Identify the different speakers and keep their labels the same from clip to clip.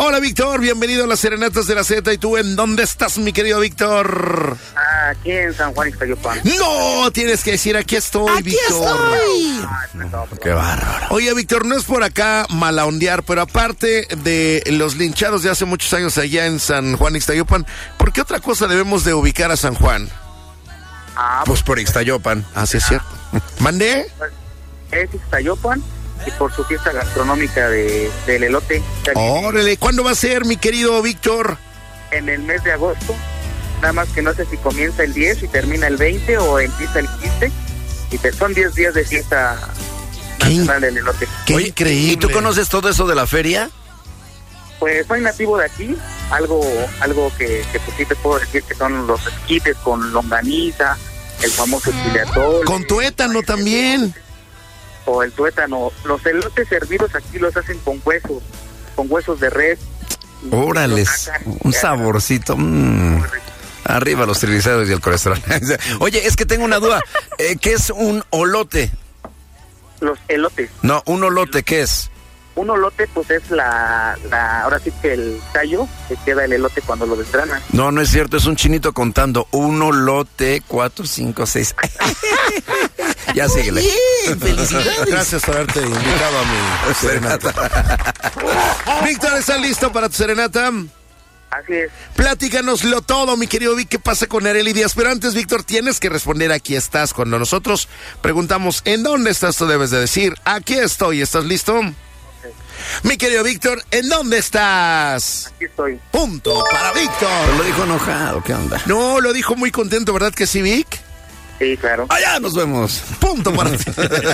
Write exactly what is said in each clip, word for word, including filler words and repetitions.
Speaker 1: Hola, Víctor, bienvenido a las Serenatas de la Z. ¿Y tú en dónde estás, mi querido Víctor?
Speaker 2: Ah, aquí en San Juan Ixtayopan.
Speaker 1: No, tienes que decir aquí estoy,
Speaker 3: aquí
Speaker 1: Víctor.
Speaker 3: Estoy.
Speaker 2: Ah, no,
Speaker 1: Qué bárbaro. Oye, Víctor, no es por acá malaondear, pero aparte de los linchados de hace muchos años allá en San Juan Ixtayopan, ¿por qué otra cosa debemos de ubicar a San Juan?
Speaker 2: Ah,
Speaker 1: Pues por Ixtayopan. Ah, sí es cierto. ¿Mandé?
Speaker 2: pues, es Ixtayopan y por su fiesta gastronómica de, del elote.
Speaker 1: Órale, ¿cuándo va a ser, mi querido Víctor?
Speaker 2: En el mes de agosto. Nada más que no sé si comienza el diez y termina el veinte o empieza el quince. Y te, son diez días de fiesta nacional del elote.
Speaker 1: Qué
Speaker 4: Oye,
Speaker 1: increíble.
Speaker 4: ¿y tú conoces todo eso de la feria?
Speaker 2: Pues soy nativo de aquí. Algo algo que, que pues sí te puedo decir que son los esquites con longaniza, el famoso chile atole.
Speaker 1: Con tuétano también.
Speaker 2: O el tuétano. Los elotes servidos aquí los hacen con huesos, con huesos de res.
Speaker 4: Órales, un saborcito. Mmm. Arriba los triglicéridos y el colesterol. Oye, es que tengo una duda. Eh, ¿Qué es un olote?
Speaker 2: Los elotes.
Speaker 4: No, un olote, ¿qué es?
Speaker 2: Un olote, pues es la, la, ahora sí que el tallo que queda el elote cuando lo desgranan.
Speaker 4: No, no es cierto, es un chinito contando. Un olote, cuatro, cinco, seis. Ya síguele.
Speaker 3: Bien, felicidades.
Speaker 1: Gracias por haberte invitado a mi serenata. Víctor, ¿estás listo para tu serenata?
Speaker 2: Así es.
Speaker 1: Platícanoslo todo, mi querido Vic, ¿qué pasa con Arely Díaz? Pero antes, Víctor, tienes que responder aquí estás. Cuando nosotros preguntamos ¿en dónde estás? Tú debes de decir aquí estoy. ¿Estás listo? Sí. Mi querido Víctor, ¿en dónde estás?
Speaker 2: Aquí estoy.
Speaker 1: Punto para Víctor.
Speaker 4: Pero lo dijo enojado, ¿qué onda?
Speaker 1: No, lo dijo muy contento, ¿verdad que sí, Vic?
Speaker 2: Sí, claro.
Speaker 4: Allá nos vemos.
Speaker 1: Punto para ti.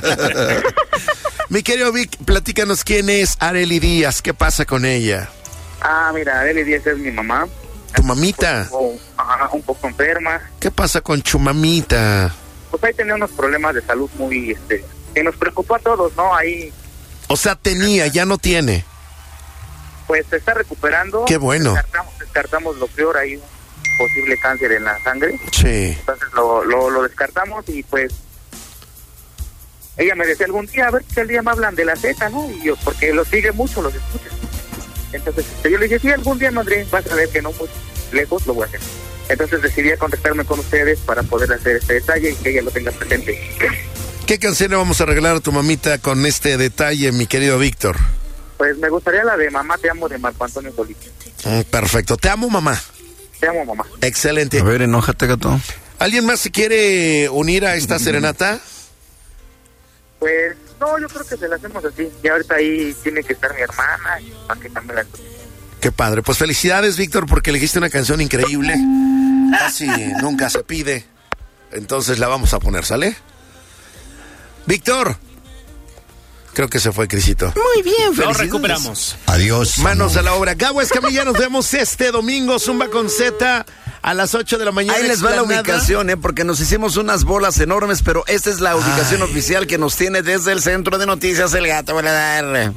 Speaker 1: Mi querido Vic, platícanos quién es Arely Díaz, ¿qué pasa con ella?
Speaker 2: Ah, mira, Arely Díaz es mi mamá.
Speaker 1: Tu mamita.
Speaker 2: Un poco, ajá, un poco enferma.
Speaker 1: ¿Qué pasa con tu mamita?
Speaker 2: Pues ahí tenía unos problemas de salud muy, este, que nos preocupó a todos, ¿no? Ahí,
Speaker 1: O sea, tenía, ya no tiene.
Speaker 2: pues se está recuperando.
Speaker 1: Qué bueno.
Speaker 2: Descartamos, descartamos lo peor, hay un posible cáncer en la sangre.
Speaker 1: Sí.
Speaker 2: Entonces lo, lo, lo descartamos y pues ella me decía algún día, a ver si al día me hablan de la Z, ¿no? Y yo, porque lo sigue mucho, los escucha. Entonces este, yo le dije, sí, algún día, madre, vas a ver que no muy lejos lo voy a hacer. Entonces decidí contactarme con ustedes para poder hacer este detalle y que ella lo tenga presente.
Speaker 1: ¿Qué canción le vamos a regalar a tu mamita con este detalle, mi querido Víctor?
Speaker 2: Pues me gustaría la de Mamá Te Amo de Marco Antonio Solís.
Speaker 1: Mm, perfecto. Te amo, mamá.
Speaker 2: Te amo, mamá.
Speaker 1: Excelente.
Speaker 4: A ver, enójate, gato.
Speaker 1: ¿Alguien más se quiere unir a esta serenata?
Speaker 2: Pues no, yo creo que se la hacemos así. Y ahorita ahí tiene que estar mi hermana y para que también la...
Speaker 1: Qué padre. Pues felicidades, Víctor, porque elegiste una canción increíble. Casi nunca se pide. Entonces la vamos a poner, ¿sale? Víctor. Creo que se fue Crisito.
Speaker 3: Muy bien,
Speaker 5: Lo
Speaker 3: felicidades.
Speaker 5: recuperamos.
Speaker 1: Adiós. Manos a la obra. Gabo Escamilla, nos vemos este domingo. Zumba con Z a las ocho de la mañana.
Speaker 4: Ahí les va la
Speaker 1: Explanada.
Speaker 4: ubicación, ¿eh? Porque nos hicimos unas bolas enormes, pero esta es la ubicación
Speaker 1: Ay.
Speaker 4: oficial que nos tiene desde el Centro de Noticias El Gato.
Speaker 1: Gracias.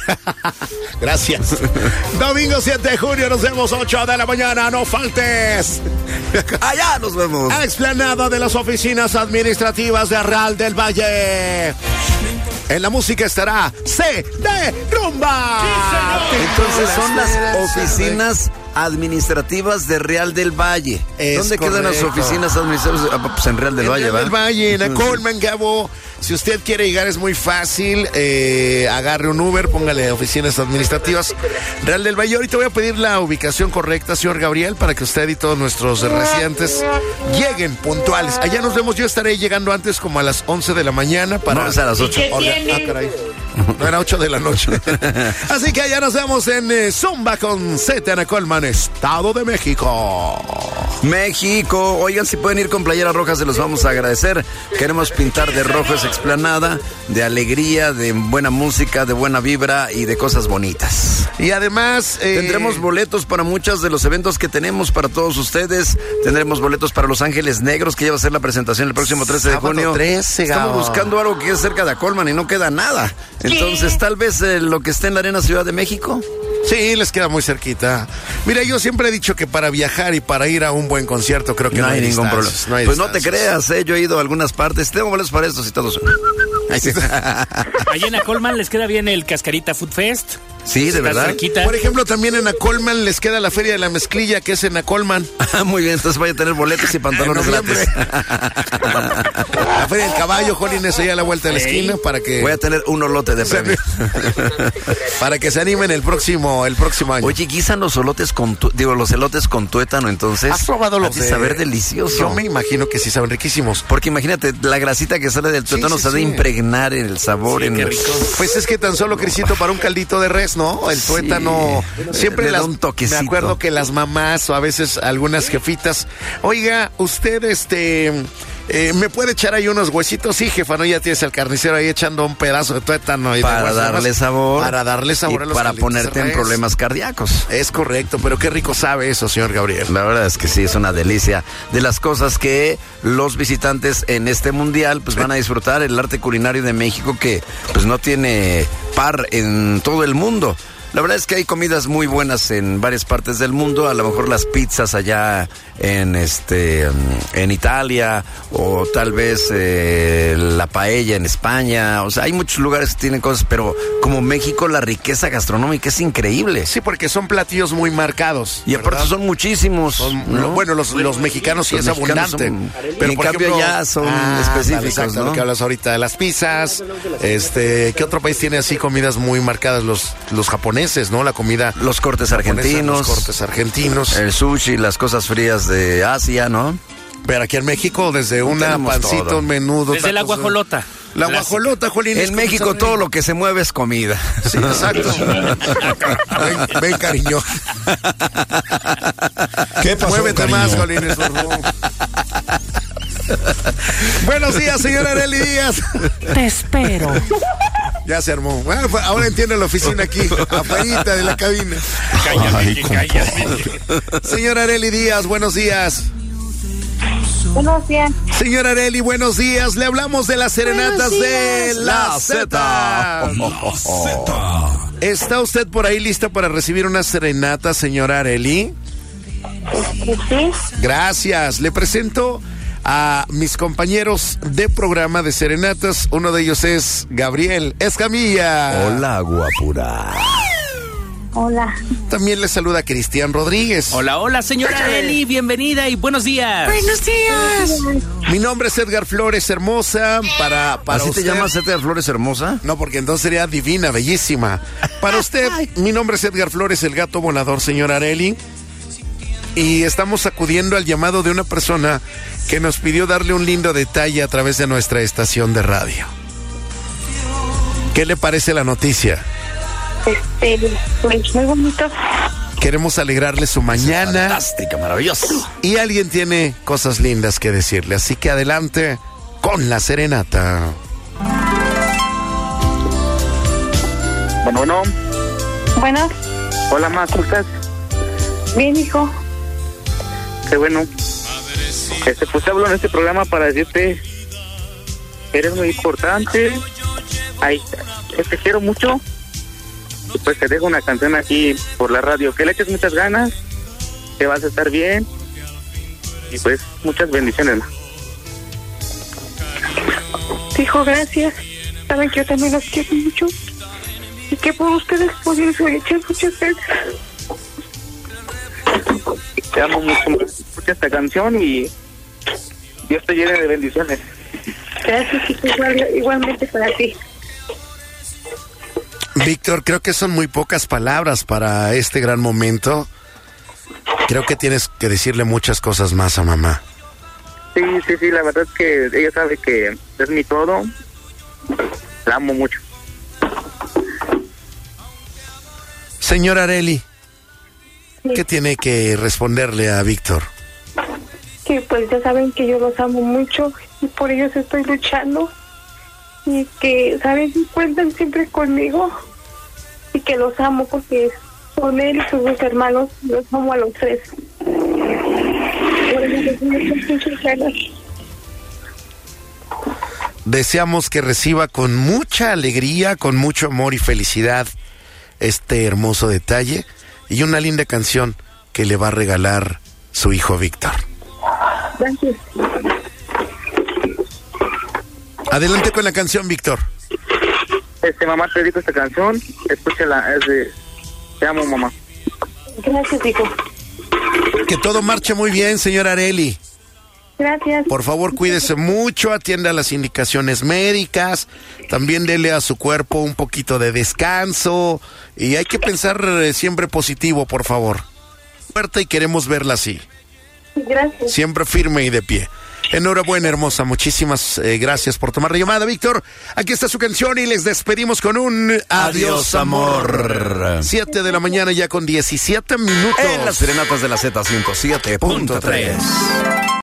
Speaker 1: Gracias. Domingo siete de junio, nos vemos ocho de la mañana. No faltes.
Speaker 4: Allá nos vemos.
Speaker 1: A explanada de las oficinas administrativas de Real del Valle. En la música estará C de Rumba.
Speaker 4: Entonces son las oficinas administrativas de Real del Valle.
Speaker 1: Es
Speaker 4: ¿Dónde quedan las
Speaker 1: correcto.
Speaker 4: oficinas administrativas? Ah, pues en Real del
Speaker 1: En
Speaker 4: Valle,
Speaker 1: Real
Speaker 4: ¿va?
Speaker 1: del Valle, en Acolman, Gabo. Si usted quiere llegar es muy fácil. Eh, agarre un Uber, póngale oficinas administrativas. Real del Valle. Ahorita voy a pedir la ubicación correcta, señor Gabriel, para que usted y todos nuestros residentes lleguen puntuales. Allá nos vemos. Yo estaré llegando antes como a las once de la mañana para...
Speaker 4: No, es a las ocho.
Speaker 1: Orga- Ah, caray. No era ocho de la noche. Así que allá nos vemos en eh, Zumba con Z en Acolman, Estado de México.
Speaker 4: México. Oigan, si pueden ir con playeras rojas, se los vamos a agradecer. Queremos pintar de rojo esa explanada, de alegría, de buena música, de buena vibra y de cosas bonitas.
Speaker 1: Y además... eh,
Speaker 4: Tendremos boletos para muchos de los eventos que tenemos para todos ustedes. Tendremos boletos para Los Ángeles Negros, que ya va a ser la presentación el próximo trece de
Speaker 1: Sábado
Speaker 4: junio.
Speaker 1: trece,
Speaker 4: Estamos
Speaker 1: Gabo.
Speaker 4: buscando algo que es cerca de Acolman y no queda nada. Entonces, tal vez eh, lo que esté en la Arena Ciudad de México.
Speaker 1: Sí, les queda muy cerquita. Mira, yo siempre he dicho que para viajar y para ir a un buen concierto creo que
Speaker 4: No,
Speaker 1: no,
Speaker 4: hay ningún problema.
Speaker 1: distancias, no hay
Speaker 4: pues no te
Speaker 1: distancias.
Speaker 4: creas, eh, yo he ido a algunas partes. Tengo boletos para estos y todos. Ahí sí.
Speaker 5: Allá en Acolman les queda bien el Cascarita Food Fest.
Speaker 4: Sí, de verdad.
Speaker 3: Cerquita.
Speaker 1: Por ejemplo, también en Acolman les queda la Feria de la Mezclilla, que es en Acolman.
Speaker 4: Ah, muy bien, entonces vaya a tener boletos y pantalones gratis.
Speaker 1: La Feria del Caballo, Jolines, allá a la vuelta de la esquina, para que...
Speaker 4: Voy a tener un olote de premio.
Speaker 1: Para que se animen el próximo, el próximo año.
Speaker 4: Oye, guisan los elotes con tu... digo, los elotes con tuétano, entonces.
Speaker 1: ¿Has probado los
Speaker 4: de
Speaker 1: de...
Speaker 4: saber delicioso?
Speaker 1: Yo me imagino que sí saben riquísimos.
Speaker 4: Porque imagínate, la grasita que sale del tuétano
Speaker 1: sí,
Speaker 4: se ha de
Speaker 1: sí.
Speaker 4: impregnar en el sabor.
Speaker 3: Sí,
Speaker 4: en
Speaker 3: qué
Speaker 4: el...
Speaker 3: rico.
Speaker 1: Pues es que tan solo, Crisito, para un caldito de res, ¿no? El tuétano,
Speaker 4: Sí.
Speaker 1: siempre
Speaker 4: Le da
Speaker 1: las,
Speaker 4: un toquecito.
Speaker 1: me acuerdo que las mamás o a veces algunas jefitas, oiga, usted, este, eh, ¿me puede echar ahí unos huesitos? Sí, jefa, ¿no? Ya tienes al carnicero ahí echando un pedazo de tuétano. Y
Speaker 4: Para
Speaker 1: de hueso,
Speaker 4: darle
Speaker 1: además,
Speaker 4: sabor.
Speaker 1: Para darle sabor
Speaker 4: y
Speaker 1: a los
Speaker 4: para
Speaker 1: calditos de
Speaker 4: ponerte en
Speaker 1: res.
Speaker 4: problemas cardíacos.
Speaker 1: Es correcto, pero qué rico sabe eso, señor Gabriel.
Speaker 4: La verdad es que sí, es una delicia. De las cosas que los visitantes en este mundial pues van a disfrutar, el arte culinario de México que pues no tiene par en todo el mundo. La verdad es que hay comidas muy buenas en varias partes del mundo, a lo mejor las pizzas allá en este en Italia o tal vez eh, la paella en España, o sea, hay muchos lugares que tienen cosas, pero como México la riqueza gastronómica es increíble.
Speaker 1: Sí, porque son platillos muy marcados.
Speaker 4: Y aparte
Speaker 1: ¿verdad?
Speaker 4: son muchísimos,
Speaker 1: Son-
Speaker 4: ¿no?
Speaker 1: Bueno, los, los mexicanos sí
Speaker 4: Los
Speaker 1: es
Speaker 4: mexicanos
Speaker 1: abundante.
Speaker 4: son-
Speaker 1: pero
Speaker 4: y en
Speaker 1: por
Speaker 4: cambio
Speaker 1: ejemplo,
Speaker 4: ya son
Speaker 1: ah,
Speaker 4: específicos,
Speaker 1: exacto,
Speaker 4: ¿no?
Speaker 1: lo que hablas ahorita de las pizzas. Este, ¿qué otro país tiene así comidas muy marcadas? Los, los japoneses, ¿no? La comida.
Speaker 4: Los cortes
Speaker 1: japonesa,
Speaker 4: argentinos,
Speaker 1: Los cortes argentinos.
Speaker 4: el sushi, las cosas frías de Asia, ¿no?
Speaker 1: Pero aquí en México, desde una
Speaker 4: Tenemos
Speaker 1: pancito,
Speaker 4: todo.
Speaker 1: un menudo.
Speaker 3: Desde la
Speaker 1: tacos de-
Speaker 3: guajolota.
Speaker 1: La
Speaker 3: Clásica.
Speaker 1: guajolota, Jolín.
Speaker 4: En México todo lo que se mueve es comida.
Speaker 1: Sí, exacto. ven, ven, cariño.
Speaker 5: ¿Qué pasó,
Speaker 1: Muévete
Speaker 5: cariño?
Speaker 1: más, Jolines, por favor. Buenos días, señora Arely Díaz.
Speaker 6: Te espero.
Speaker 1: Ya se armó. Bueno, pues, ahora entiendo la oficina aquí, afuera de la cabina.
Speaker 3: Cállate,
Speaker 5: Ay,
Speaker 3: que
Speaker 5: compadre.
Speaker 3: cállate.
Speaker 1: Señora Arely Díaz, buenos días.
Speaker 7: Buenos días.
Speaker 1: Señora Arely, buenos días. Le hablamos de las serenatas de La Z. ¿Está usted por ahí lista para recibir una serenata, señora Arely?
Speaker 7: Sí,
Speaker 1: Gracias. Le presento a mis compañeros de programa de serenatas. Uno de ellos es Gabriel Escamilla.
Speaker 4: Hola, guapura.
Speaker 7: hola.
Speaker 1: También le saluda Cristian Rodríguez.
Speaker 3: Hola, hola, señora Eli, bienvenida y buenos días.
Speaker 6: Buenos días.
Speaker 1: Mi nombre es Edgar Flores Hermosa. Para, para
Speaker 4: ¿Así
Speaker 1: usted...
Speaker 4: te llamas Edgar Flores Hermosa?
Speaker 1: No, porque entonces sería divina, bellísima. Para usted, mi nombre es Edgar Flores, el gato volador, señora Arely. Y estamos acudiendo al llamado de una persona que nos pidió darle un lindo detalle a través de nuestra estación de radio. ¿Qué le parece la noticia?
Speaker 7: Este, pues muy bonito.
Speaker 1: Queremos alegrarle su mañana
Speaker 4: Fantástica, maravillosa.
Speaker 1: y alguien tiene cosas lindas que decirle. Así que adelante con la serenata.
Speaker 2: Bueno, bueno.
Speaker 7: Bueno,
Speaker 2: Hola, ma, ¿cómo estás?
Speaker 7: bien, hijo.
Speaker 2: Qué bueno. Este, pues te hablo en este programa para decirte que eres muy importante. Ay, que te quiero mucho. Y pues te dejo una canción aquí por la radio. Que le eches muchas ganas, que vas a estar bien. Y pues muchas bendiciones, ma.
Speaker 7: Hijo, gracias. Saben que yo también los quiero mucho. Y que por ustedes pueden echar muchas veces.
Speaker 2: Te amo mucho, ma. Escucha esta canción y Dios te llene de bendiciones.
Speaker 7: Gracias, hijo, igual, igualmente para ti.
Speaker 1: Víctor, creo que son muy pocas palabras para este gran momento. Creo que tienes que decirle muchas cosas más a mamá.
Speaker 2: Sí, sí, sí, la verdad es que ella sabe que es mi todo. La amo mucho.
Speaker 1: Señora Arely,
Speaker 7: Sí.
Speaker 1: ¿qué tiene que responderle a Víctor?
Speaker 7: Que pues ya saben que yo los amo mucho y por ellos estoy luchando. Y que, ¿saben? Cuentan siempre conmigo. Y que los amo porque con él y sus dos hermanos los amo a los tres. Por eso les tengo muchas ganas.
Speaker 1: Deseamos que reciba con mucha alegría, con mucho amor y felicidad este hermoso detalle y una linda canción que le va a regalar su hijo Víctor.
Speaker 7: Gracias.
Speaker 1: Adelante con la canción, Víctor.
Speaker 2: Este, mamá, te dedico esta canción. Escúchala, es de... Te amo, mamá.
Speaker 7: Gracias, hijo.
Speaker 1: Que todo marche muy bien, señora Arely.
Speaker 7: Gracias.
Speaker 1: Por favor, cuídese mucho, atienda las indicaciones médicas, también dele a su cuerpo un poquito de descanso y hay que pensar eh, siempre positivo, por favor. Fuerte y queremos verla así.
Speaker 7: Gracias.
Speaker 1: Siempre firme y de pie. Enhorabuena, hermosa. Muchísimas eh, gracias por tomar la llamada, Víctor. Aquí está su canción y les despedimos con un adiós, amor. Siete de la mañana ya con diecisiete minutos.
Speaker 4: En las serenatas de la Z ciento siete punto tres.